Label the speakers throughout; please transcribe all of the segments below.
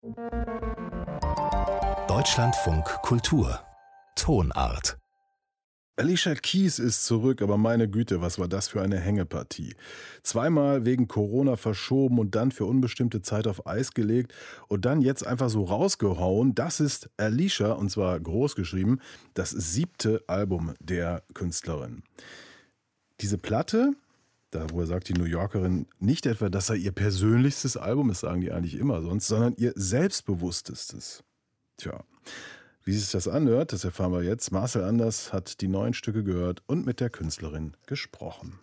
Speaker 1: Deutschlandfunk Kultur Tonart.
Speaker 2: Alicia Keys ist zurück, aber meine Güte, was war das für eine Hängepartie. Zweimal wegen Corona verschoben und dann für unbestimmte Zeit auf Eis gelegt und dann jetzt einfach so rausgehauen. Das ist Alicia, und zwar groß geschrieben, das 7. Album der Künstlerin. Diese Platte, darüber sagt die New Yorkerin nicht etwa, das sei ihr persönlichstes Album, das sagen die eigentlich immer sonst, sondern ihr selbstbewusstes. Tja. Wie sich das anhört, das erfahren wir jetzt. Marcel Anders hat die neuen Stücke gehört und mit der Künstlerin gesprochen.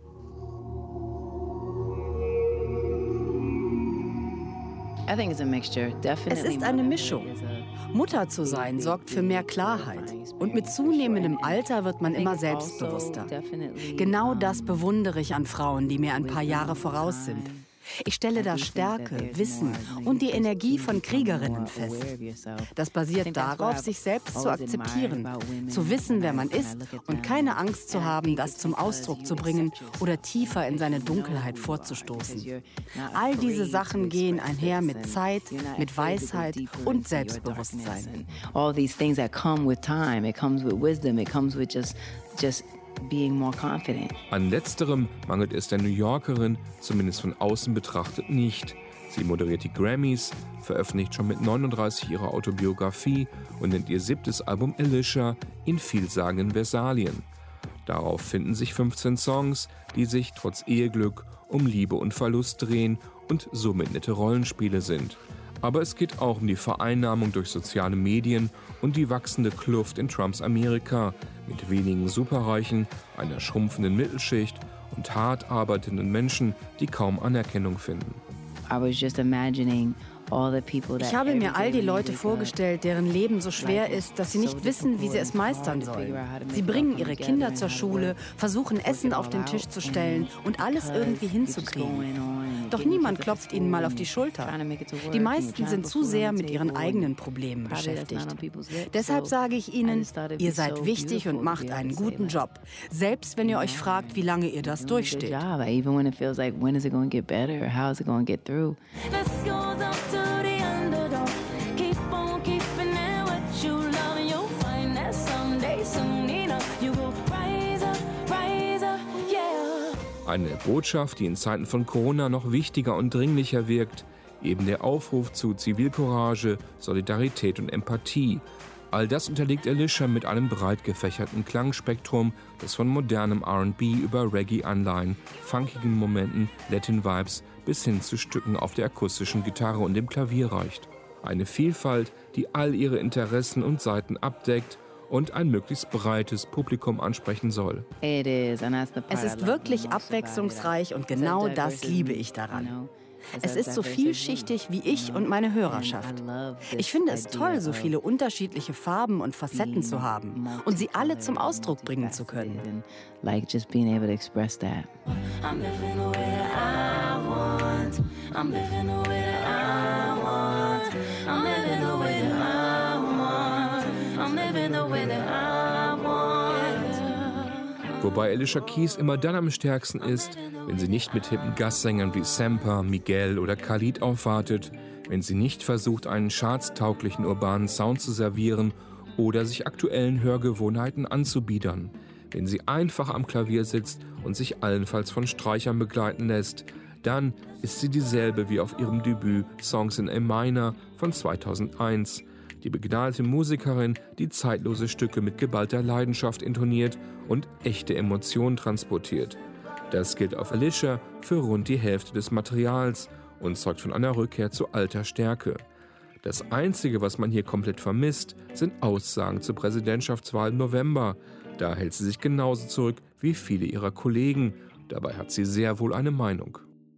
Speaker 3: Es ist eine Mischung. Mutter zu sein sorgt für mehr Klarheit. Und mit zunehmendem Alter wird man immer selbstbewusster. Genau das bewundere ich an Frauen, die mir ein paar Jahre voraus sind. Ich stelle da Stärke, Wissen und die Energie von Kriegerinnen fest. Das basiert darauf, sich selbst zu akzeptieren, zu wissen, wer man ist und keine Angst zu haben, das zum Ausdruck zu bringen oder tiefer in seine Dunkelheit vorzustoßen. All diese Sachen gehen einher mit Zeit, mit Weisheit und Selbstbewusstsein.
Speaker 4: All these things that come with time, it comes with wisdom, it comes with just being more confident.
Speaker 5: An letzterem mangelt es der New Yorkerin, zumindest von außen betrachtet, nicht. Sie moderiert die Grammys, veröffentlicht schon mit 39 ihre Autobiografie und nennt ihr 7. Album Alicia in vielsagenden Versalien. Darauf finden sich 15 Songs, die sich trotz Eheglück um Liebe und Verlust drehen und somit nette Rollenspiele sind. Aber es geht auch um die Vereinnahmung durch soziale Medien und die wachsende Kluft in Trumps Amerika mit wenigen Superreichen, einer schrumpfenden Mittelschicht und hart arbeitenden Menschen, die kaum Anerkennung finden.
Speaker 3: Ich habe mir all die Leute vorgestellt, deren Leben so schwer ist, dass sie nicht wissen, wie sie es meistern sollen. Sie bringen ihre Kinder zur Schule, versuchen Essen auf den Tisch zu stellen und alles irgendwie hinzukriegen. Doch niemand klopft ihnen mal auf die Schulter. Die meisten sind zu sehr mit ihren eigenen Problemen beschäftigt. Deshalb sage ich ihnen, ihr seid wichtig und macht einen guten Job. Selbst wenn ihr euch fragt, wie lange ihr das durchsteht.
Speaker 5: Eine Botschaft, die in Zeiten von Corona noch wichtiger und dringlicher wirkt, eben der Aufruf zu Zivilcourage, Solidarität und Empathie. All das unterlegt Alicia mit einem breit gefächerten Klangspektrum, das von modernem R&B über Reggae-Anleihen, funkigen Momenten, Latin-Vibes bis hin zu Stücken auf der akustischen Gitarre und dem Klavier reicht. Eine Vielfalt, die all ihre Interessen und Seiten abdeckt und ein möglichst breites Publikum ansprechen soll.
Speaker 3: Es ist wirklich abwechslungsreich und genau das liebe ich daran. Es ist so vielschichtig wie ich und meine Hörerschaft. Ich finde es toll, so viele unterschiedliche Farben und Facetten zu haben und sie alle zum Ausdruck bringen zu können.
Speaker 5: Wobei Alicia Keys immer dann am stärksten ist, wenn sie nicht mit hippen Gastsängern wie Sampa, Miguel oder Khalid aufwartet, wenn sie nicht versucht, einen chartstauglichen urbanen Sound zu servieren oder sich aktuellen Hörgewohnheiten anzubiedern, wenn sie einfach am Klavier sitzt und sich allenfalls von Streichern begleiten lässt, dann ist sie dieselbe wie auf ihrem Debüt Songs in A Minor von 2001, die begnadete Musikerin, die zeitlose Stücke mit geballter Leidenschaft intoniert und echte Emotionen transportiert. Das gilt auf Alicia für rund die Hälfte des Materials und zeugt von einer Rückkehr zu alter Stärke. Das Einzige, was man hier komplett vermisst, sind Aussagen zur Präsidentschaftswahl im November. Da hält sie sich genauso zurück wie viele ihrer Kollegen. Dabei hat sie sehr wohl eine Meinung.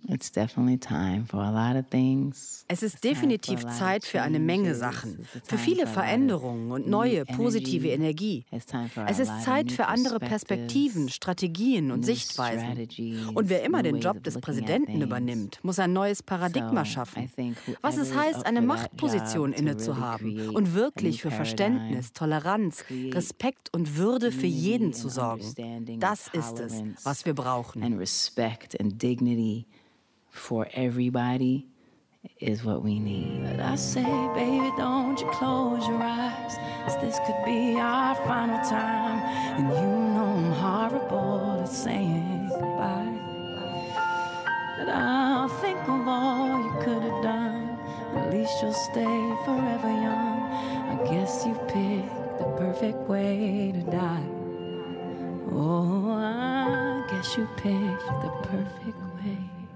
Speaker 3: Es ist definitiv Zeit für eine Menge Sachen, für viele Veränderungen und neue, positive Energie. Es ist Zeit für andere Perspektiven, Strategien und Sichtweisen. Und wer immer den Job des Präsidenten übernimmt, muss ein neues Paradigma schaffen. Was es heißt, eine Machtposition innezuhaben und wirklich für Verständnis, Toleranz, Respekt und Würde für jeden zu sorgen. Das ist es, was wir brauchen.
Speaker 4: For everybody is what we need. But I say, baby, don't you close your eyes, 'cause this could be our final time. And you know I'm horrible at saying goodbye. But I'll think of all you could have done. At least you'll stay forever young. I guess you picked the perfect way to die. Oh, I guess you picked the perfect way.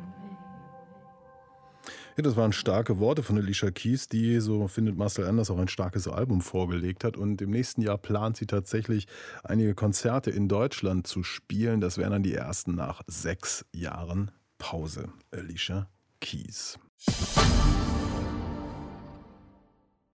Speaker 2: Ja, das waren starke Worte von Alicia Keys, die, so findet Marcel Anders, auch ein starkes Album vorgelegt hat. Und im nächsten Jahr plant sie tatsächlich, einige Konzerte in Deutschland zu spielen. Das wären dann die ersten nach 6 Jahren Pause. Alicia Keys.